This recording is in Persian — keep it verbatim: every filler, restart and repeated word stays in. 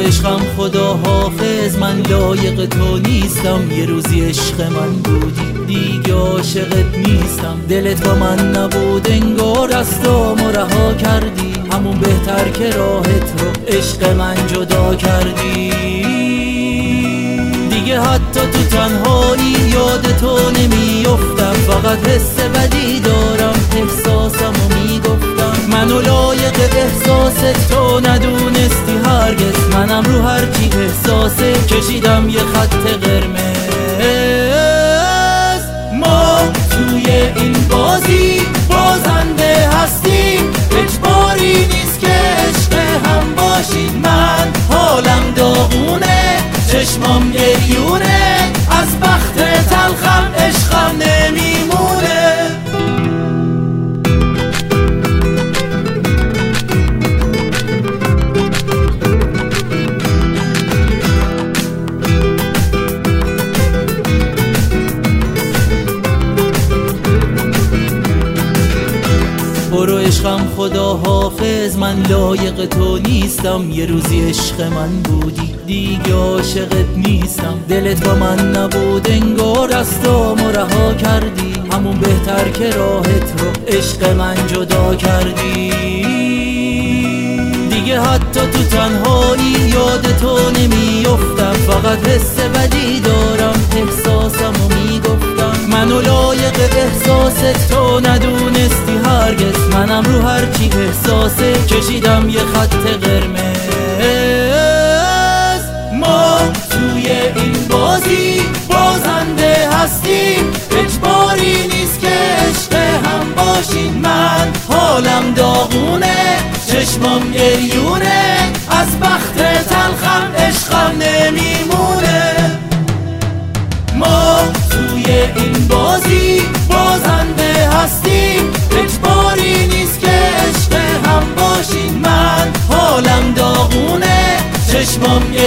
عشقم خدا حافظ، من لایق تو نیستم. یه روزی عشق من بودی دیگه عاشقت نیستم. دلت با من نبود انگار دستامو رها کردی، همون بهتر که راحت رو عشق من جدا کردی. دیگه حتی تو تنهایی یاد تو نمیافتم، فقط حس بدی دارم احساسمو میگفتم. منو لایق احساست تو ندونستی هرگز، منم رو هرچی احساسه کشیدم یه خط قرمز. ما توی این بازی بازنده هستیم، اجباری نیست که عشق هم باشیم. من حالم داغونه، چشمام گریونه، از بخت تلخم عشقم نمیمونه. برو عشقم خدا حافظ، من لایق تو نیستم. یه روزی عشق من بودی دیگه عاشقت نیستم. دلت با من نبود انگار دستامو رها کردی، همون بهتر که راحت رو عشق من جدا کردی. دیگه حتی تو تنهایی یاد تو نمیافتم، فقط حس بدی دارم احساسمو میگفتم. منو لایق احساست تو ندونستی هرگز، منم رو هرچی احساسه کشیدم یه خط قرمز. ما توی این بازی بازنده هستیم، اجباری نیست که عشق هم باشیم. من حالم داغونه، چشمام گریونه، از بخت تلخم عشقم نمیمونه. ما توی این بازی بازنده هستیم، اجباری نیست که عشق هم باشیم. من حالم داغونه، چشمام